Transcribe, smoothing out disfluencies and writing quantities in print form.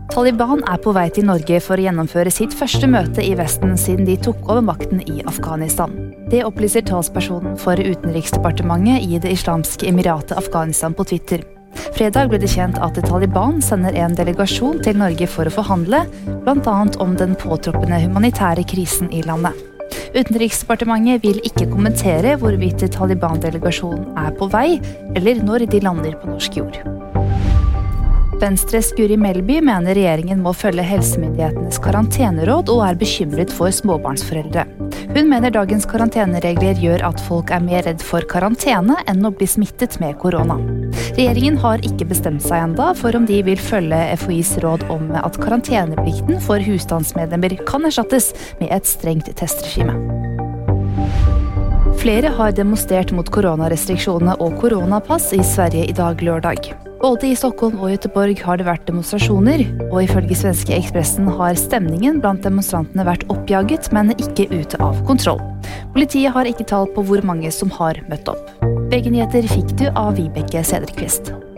Taliban på vei til Norge for å gjennomføre sitt første møte i Vesten siden de tok over makten i Afghanistan. Det opplyser talspersonen for Utenriksdepartementet i det islamske emiratet Afghanistan på Twitter. Fredag ble det kjent at Taliban sender en delegasjon til Norge for å forhandle, blant annet om den påtroppende humanitære krisen i landet. Utenriksdepartementet vil ikke kommentere hvorvidt Taliban-delegasjonen på vei, eller når de lander på norsk jord. Venstres Guri Melby mener regjeringen må følge helsemyndighetenes karanteneråd og bekymret for småbarnsforeldre. Hun mener dagens karanteneregler gjør at folk mer redd for karantene enn å bli smittet med korona. Regjeringen har ikke bestemt seg enda for om de vil følge FHIs råd om at karanteneplikten for husstandsmedlemmer kan erstattes med et strengt testregime. Flere har demonstrert mot koronarestriksjonene og koronapass i Sverige i dag lørdag. Både i Stockholm og Göteborg har det vært demonstrasjoner, og ifølge svenske Expressen har stemningen blant demonstrantene vært oppjaget, men ikke ute av kontroll. Politiet har ikke tall på hvor mange som har møtt opp. Begge nyheter fikk du av Vibeke Sederqvist.